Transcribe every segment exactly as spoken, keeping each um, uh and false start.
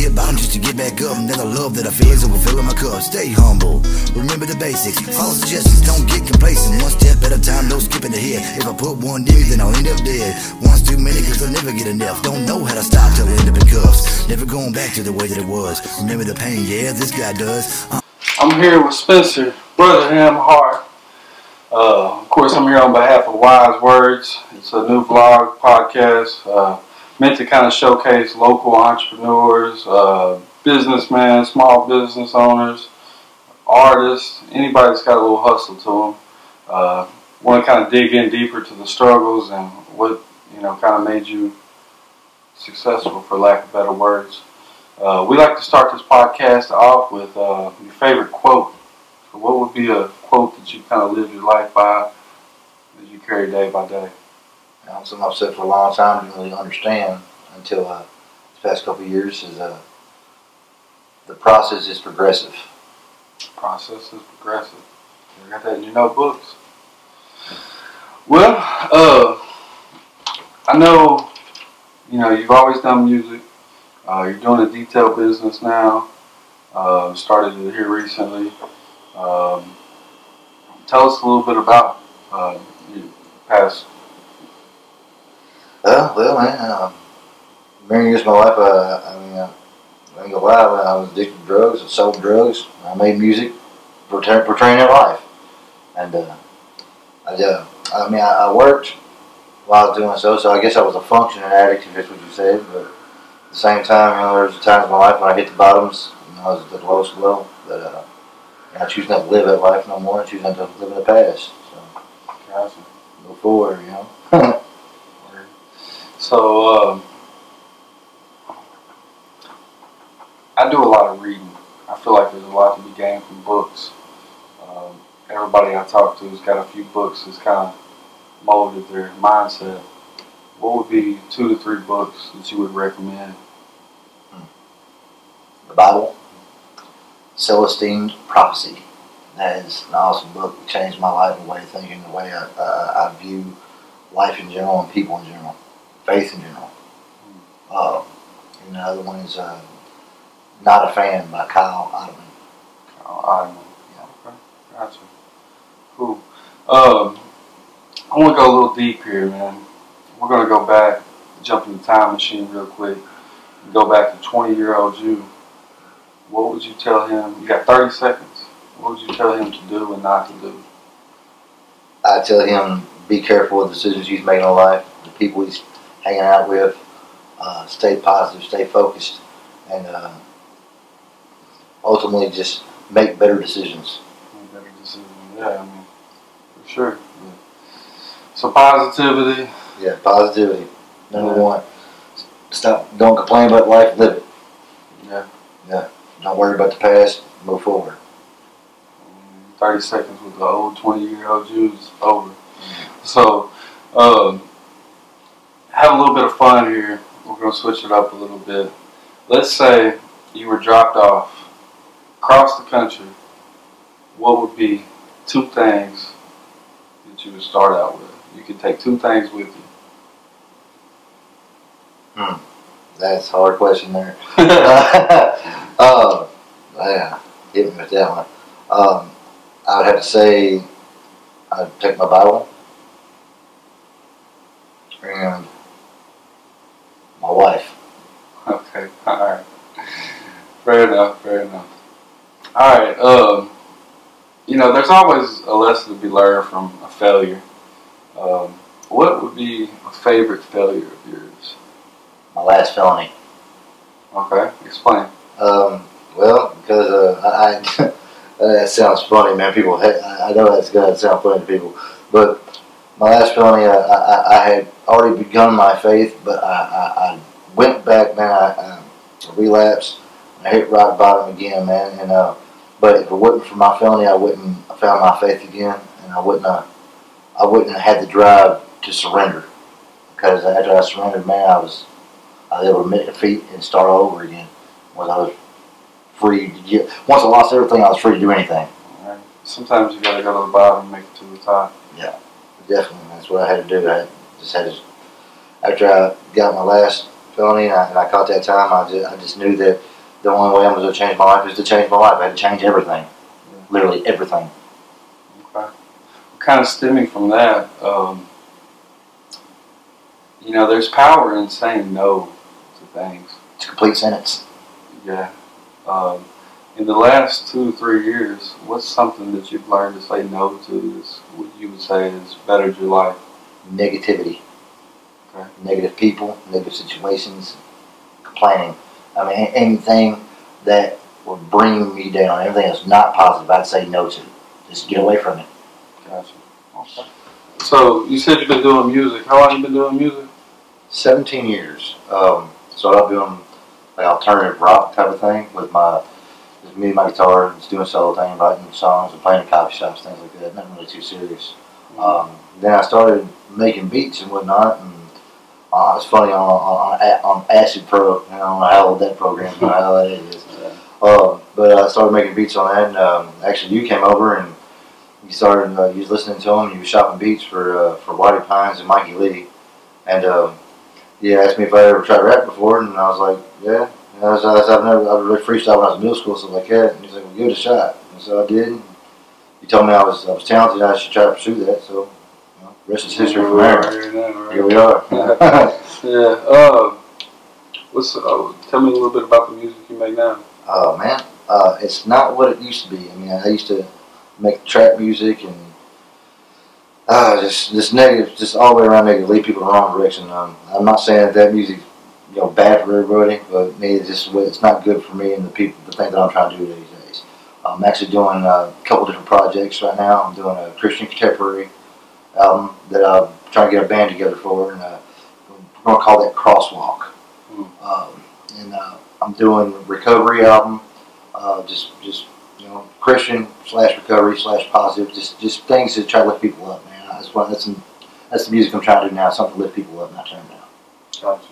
hit bottom just to get back up, and then the love that I feel is overfilling my cup. Stay humble, remember the basics, follow suggestions, don't get complacent. One step at a time, no skipping ahead. If I put one in me, then I'll end up dead. One's too many, cause I'll never get enough. Don't know how to stop till I end up in cuffs. Never going back to the way that it was. Remember the pain, yeah, this guy does. uh I'm here with Spencer, Brother Ham Hart. Uh, of course, I'm here on behalf of Wise Words. It's a new vlog podcast uh, meant to kind of showcase local entrepreneurs, uh, businessmen, small business owners, artists, anybody that's got a little hustle to them. Uh, want to kind of dig in deeper to the struggles and what, you know, kind of made you successful, for lack of better words. Uh, we like to start this podcast off with uh, your favorite quote. So what would be a quote that you kind of live your life by, that you carry day by day? You know, something I've said for a long time, didn't really understand until uh, the past couple of years, is uh, the process is progressive. Process is progressive. You got that in your notebooks? Well, uh, I know, you know, you've always done music. Uh, you're doing a detail business now. Uh, started it here recently. Um, tell us a little bit about uh, your past. Uh, well, man, uh, many years of my life, uh, I mean, uh, I ain't gonna lie, I was addicted to drugs. I sold drugs. I made music portraying that life. And uh, I, uh, I mean, I, I worked while I was doing so, so I guess I was a functioning addict, if that's what you said. But at the same time, you know, there was times in my life when I hit the bottoms, and I was at the lowest low. But uh, I choose not to live that life no more. I choose not to live in the past. So, Gotcha. Go forward, you know. So, um, I do a lot of reading. I feel like there's a lot to be gained from books. Um, everybody I talk to has got a few books that's kind of molded their mindset. What would be two to three books that you would recommend? The Bible, Celestine's Prophecy. That is an awesome book. It changed my life, the way of thinking, the way I, uh, I view life in general and people in general, faith in general. Uh, and the other one is uh, Not a Fan by Kyle Idleman. Kyle Idleman. Yeah. Okay. Gotcha. Cool. Um, I want to go a little deep here, man. We're going to go back, jump in the time machine real quick, and go back to twenty-year-old you. What would you tell him? You got thirty seconds. What would you tell him to do and not to do? I tell him, be careful with the decisions he's making in life, the people he's hanging out with. Uh, stay positive, stay focused, and uh, ultimately just make better decisions. Make better decisions, yeah, I mean, for sure. Yeah. So positivity. Yeah, positivity. Number yeah. one. Stop. Don't complain about life. Live it. Yeah. Yeah. Don't worry about the past. Move forward. Thirty seconds with the old twenty-year-old you is over. Mm-hmm. So, um, have a little bit of fun here. We're gonna switch it up a little bit. Let's say you were dropped off across the country. What would be two things that you would start out with? You could take two things with you. Hmm. That's a hard question there. uh, yeah, hit me with that one. Um, I would have to say I'd take my Bible and my wife. Okay, alright. Fair enough, fair enough. Alright, um, you know, there's always a lesson to be learned from a failure. Um, what would be a favorite failure of yours? My last felony. Okay, explain. Um, well, because uh, I, I that sounds funny, man. People, I know that's going to sound funny to people, but my last felony, I, I, I had already begun my faith, but I, I, I went back, man. I, I relapsed. I hit rock bottom again, man. And uh, but if it wasn't for my felony, I wouldn't have found my faith again, and I wouldn't, uh, I wouldn't have had the drive to surrender. Because after I surrendered, man, I was, I was able to make defeat and start all over again. Once I was free to get, once I lost everything, I was free to do anything. Right. Sometimes you gotta go to the bottom and make it to the top. Yeah, definitely. That's what I had to do. I just had to, after I got my last felony and I, and I caught that time, I just, I just knew that the only way I'm going to change my life is to change my life. I had to change everything, yeah. Literally everything. Okay. Kind of stemming from that, um, you know, there's power in saying no to things. It's a complete sentence. Yeah. Um, in the last two, three years, what's something that you've learned to say no to is what you would say has bettered your life? Negativity. Okay. Negative people, negative situations, complaining. I mean, anything that would bring me down, everything that's not positive, I'd say no to. Just get away from it. Gotcha. Okay. So, you said you've been doing music. How long have you been doing music? seventeen years. Um, started out doing like alternative rock type of thing with my, just me and my guitar, just doing solo thing, writing songs and playing in coffee shops, things like that. Nothing really too serious. Mm-hmm. Um, then I started making beats and whatnot, and uh, it's funny on on, on Acid Pro. I don't know how old that program is, how that is. Uh, but I started making beats on that, and um, actually you came over and you started. Uh, you was listening to them. You was shopping beats for uh, for Whitey Pines and Mikey Liddy, and um, he asked me if I ever tried rap before, and I was like, yeah. And I was, I was, I've never, I really freestyled when I was in middle school, stuff like that. And he's like, well, give it a shot. And so I did. He told me I was I was talented. I should try to pursue that. So, you know, rest is history from there. Right. Here we are. Yeah. Uh, what's uh, tell me a little bit about the music you make now. Oh man, uh, it's not what it used to be. I mean, I used to make trap music and uh, just just negative, just all the way around negative, lead people in the wrong direction. Um, I'm not saying that that music, you know, bad for everybody, but me, it's just it's not good for me and the people, the thing that I'm trying to do these days. I'm actually doing a couple different projects right now. I'm doing a Christian contemporary album that I'm trying to get a band together for, and uh, we're going to call that Crosswalk. Mm. Um, and uh, I'm doing a recovery album, uh, just just you know, Christian slash recovery slash positive, just just things to try to lift people up, man. That's what that's some, that's the music I'm trying to do now, something to lift people up, not turn them down. Gotcha.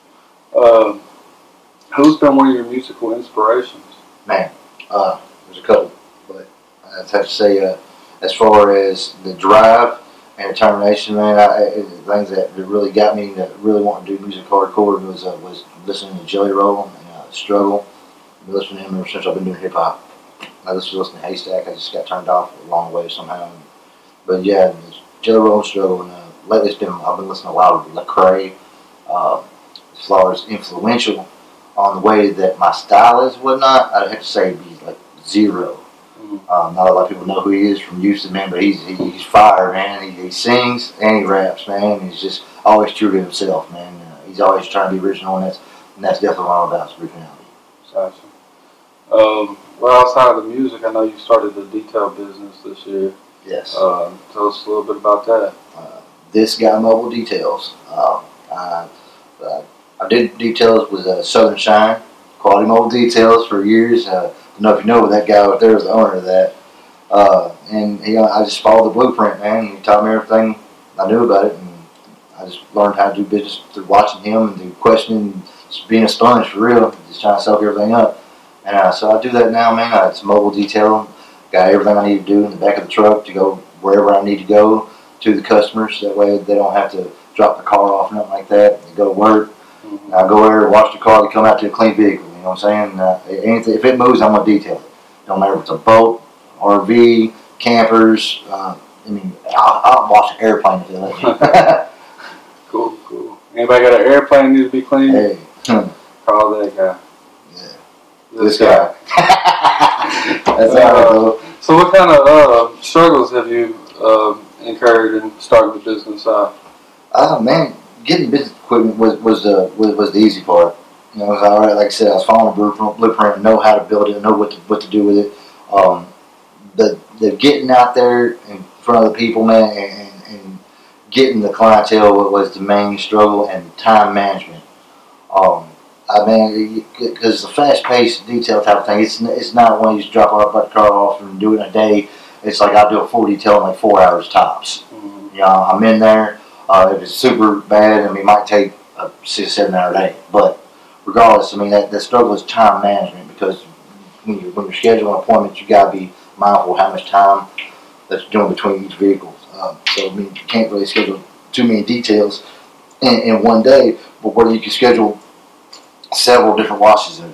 Uh, who's been one of your musical inspirations? Man, uh, there's a couple, but I'd have to say, uh, as far as the drive and determination, man, I, I, the things that really got me to really want to do music hardcore was uh, was listening to Jelly Roll and uh, Struggle. I've been listening to him ever since I've been doing hip hop. I just was listening to Haystack. I just got turned off a long way somehow. But yeah, Jelly Roll and Struggle, and uh, lately it's been I've been listening to a lot of Lecrae. Uh, as far as influential on the way that my style is, whatnot, I'd have to say be like zero. Mm-hmm. um, not a lot of people know who he is from Houston, man, but he's he, he's fire, man. He, he sings and he raps, man. He's just always true to himself, man. Uh, he's always trying to be original, and that's and that's definitely what I'm about, is originality. Gotcha. Um, well, outside of the music, I know you started the detail business this year. Yes. Uh, tell us a little bit about that. Uh, this Guy Mobile Details. Uh, I, uh, I did details with uh, Southern Shine, Quality Mobile Details for years. Uh, I don't know if you know, but that guy out there was the owner of that. Uh, and he, I just followed the blueprint, man. He taught me everything I knew about it, and I just learned how to do business through watching him and through questioning, just being a sponge for real, just trying to soak everything up. And uh, so I do that now, man. Uh, it's mobile detailing. Got everything I need to do in the back of the truck to go wherever I need to go to the customers. That way they don't have to drop the car off, nothing like that. They go to work. Mm-hmm. I go there, wash the car, they come out to a clean vehicle. You know what I'm saying? Uh, anything, if it moves, I'm going to detail it. Don't matter if it's a boat, R V, campers. Uh, I mean, I'll, I'll wash an airplane if they let you. Cool, cool. Anybody got an airplane need to be clean? Hey. Call that guy. Yeah. This, this guy. guy. That's uh, how it So what kind of uh, struggles have you uh, incurred in starting the business out? Oh, man. Getting business equipment was was the was, was the easy part. You know, it was all right. Like I said, I was following a blueprint, blueprint, know how to build it, know what to what to do with it. Um, the the getting out there in front of the people, man, and, and getting the clientele was the main struggle, and time management. Um, I mean, because it's a fast-paced, detail type of thing. It's it's not one you just drop off the car off and do it in a day. It's like I'll do a full detail in like four hours tops. Mm-hmm. You know, I'm in there. Uh, if it's super bad, I mean, it might take a six, seven hour day. But regardless, I mean, that, that struggle is time management, because when you're, when you're scheduling appointments, you got to be mindful of how much time that you're doing between each vehicle. Um, so, I mean, you can't really schedule too many details in, in one day, but whether you can schedule several different washes in a day.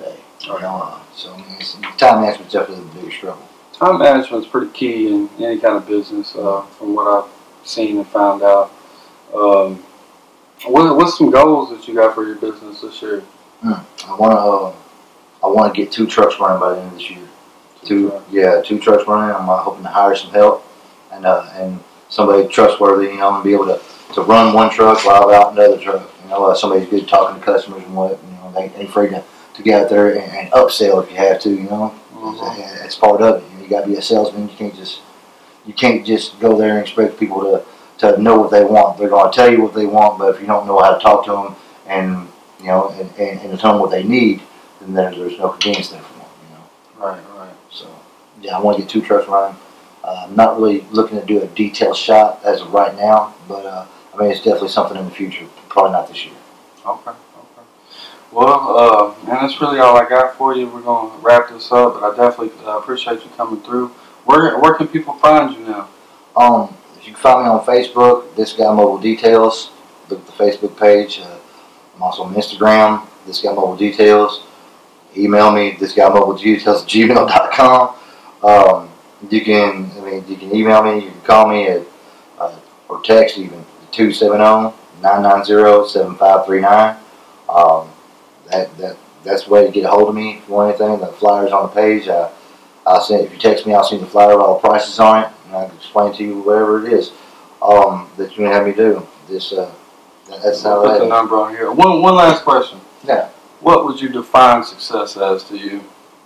You know, uh, so I mean, it's, time management's definitely the biggest struggle. Time management's pretty key in any kind of business, uh, from what I've seen and found out. Um, what, what's some goals that you got for your business this year? Mm, I want to. Uh, I want to get two trucks running by the end of this year. Two, Two trucks. yeah, two trucks running. I'm uh, hoping to hire some help and uh, and somebody trustworthy, you know, and be able to, to run one truck while I'm out another truck. You know, uh, somebody's good talking to customers and what. You know, they ain't afraid to, to get out there and, and upsell if you have to. You know, mm-hmm. That's part of it. You know, you got to be a salesman. You can't just you can't just go there and expect people to, to know what they want. They're going to tell you what they want, but if you don't know how to talk to them and you know and, and, and tell them what they need, then there's no convenience there for them. You know. Right, right. So yeah, I want to get two trucks running. Uh, I'm not really looking to do a detailed shot as of right now, but uh, I mean it's definitely something in the future. Probably not this year. Okay. Okay. Well, uh, and that's really all I got for you. We're gonna wrap this up, but I definitely uh, appreciate you coming through. Where where can people find you now? Um, if you can find me on Facebook, This Guy Mobile Details. Look at the Facebook page. Uh, I'm also on Instagram, This Guy Mobile Details. Email me, thisguymobiledetails at gmail dot com. Um, you can, I mean, you can email me. You can call me at uh, or text even two seven zero, nine nine zero, seven five three nine. Um, that that that's the way to get a hold of me. If you want anything, the flyer's on the page. Uh, I'll send. If you text me, I'll send the flyer with all the prices on it, and I can explain to you whatever it is um, that you can have me do. This uh, that, that's how Put that the is. number on here. One one last question. Yeah. What would you define success as to you?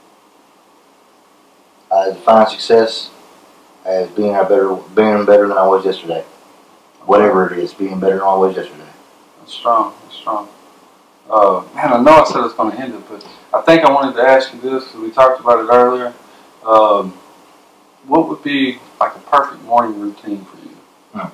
I define success as being a better, being better than I was yesterday. Whatever it is, being better than I was yesterday. That's strong. That's strong. Uh, man, I know I said I was going to end it, but I think I wanted to ask you this. We talked about it earlier. Um, what would be like a perfect morning routine for you?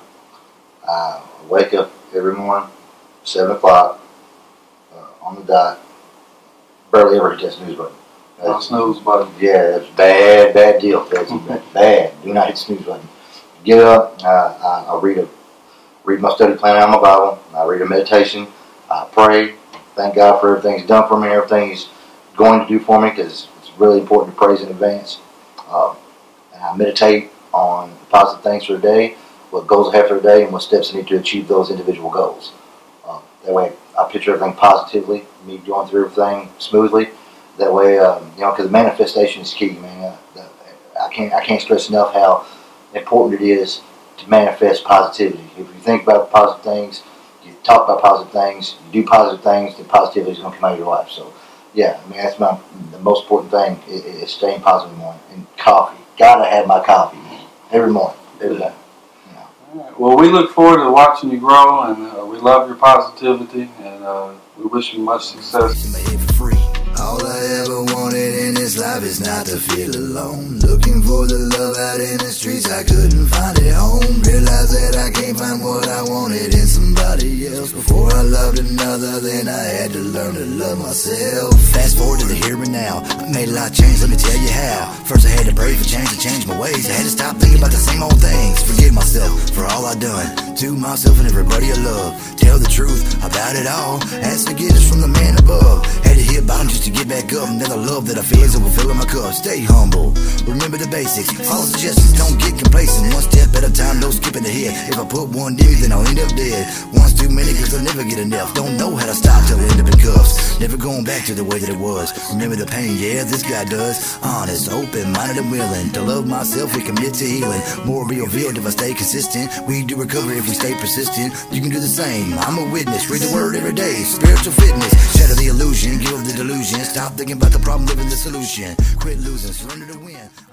Hmm. I wake up every morning, seven o'clock, uh, on the dot. Barely ever hit that snooze button. No snooze button. Yeah, that's bad, bad deal. That's bad, bad. Do not hit the snooze button. Get up. Uh, I, I read a read my study plan out of my Bible. I read a meditation. I pray. Thank God for everything He's done for me, everything He's going to do for me, because it's really important to praise in advance. Um, and I meditate on the positive things for the day, what goals I have for the day, and what steps I need to achieve those individual goals. Um, that way, I picture everything positively, me going through everything smoothly. That way, um, you know, because manifestation is key, man. Uh, the, I can't, I can't stress enough how important it is to manifest positivity. If you think about positive things, you talk about positive things, you do positive things, then positivity is going to come out of your life. So, yeah, I mean, that's my the most important thing is, is staying positive in the morning. And coffee, gotta have my coffee every morning, every day. All right. Well, we look forward to watching you grow, and uh, we love your positivity, and uh, we wish you much success. All I ever wanted in this life is not to feel alone. Looking for the love out in the streets, I couldn't find it home. Realized that I can't find what I wanted in somebody else. Before I loved another, then I had to learn to love myself. Fast forward to the here and now, I made a lot of change, let me tell you how. First I had to pray for change to change my ways. I had to stop thinking about the same old things. Forgive myself for all I done to myself and everybody I love. Tell the truth about it all, ask forgiveness from the man above. Had to hit bottom just to get back up. Now the love that I feel is overfilling my cup. Stay humble, remember the basics, follow suggestions, don't get complacent. One step at a time, no skipping ahead. If I put one in me, then I'll end up dead. One's too many, cause I'll never get enough. Don't know how to stop till I end up in cuffs. Never going back to the way that it was. Remember the pain, yeah, this guy does. Honest, open-minded and willing to love myself and commit to healing. More be revealed if I stay consistent. We do recover if we stay persistent. You can do the same, I'm a witness. Read the word every day, spiritual fitness. Shatter the illusion, give up the delusion. Stop thinking about the problem, live in the solution. Quit losing, surrender to win.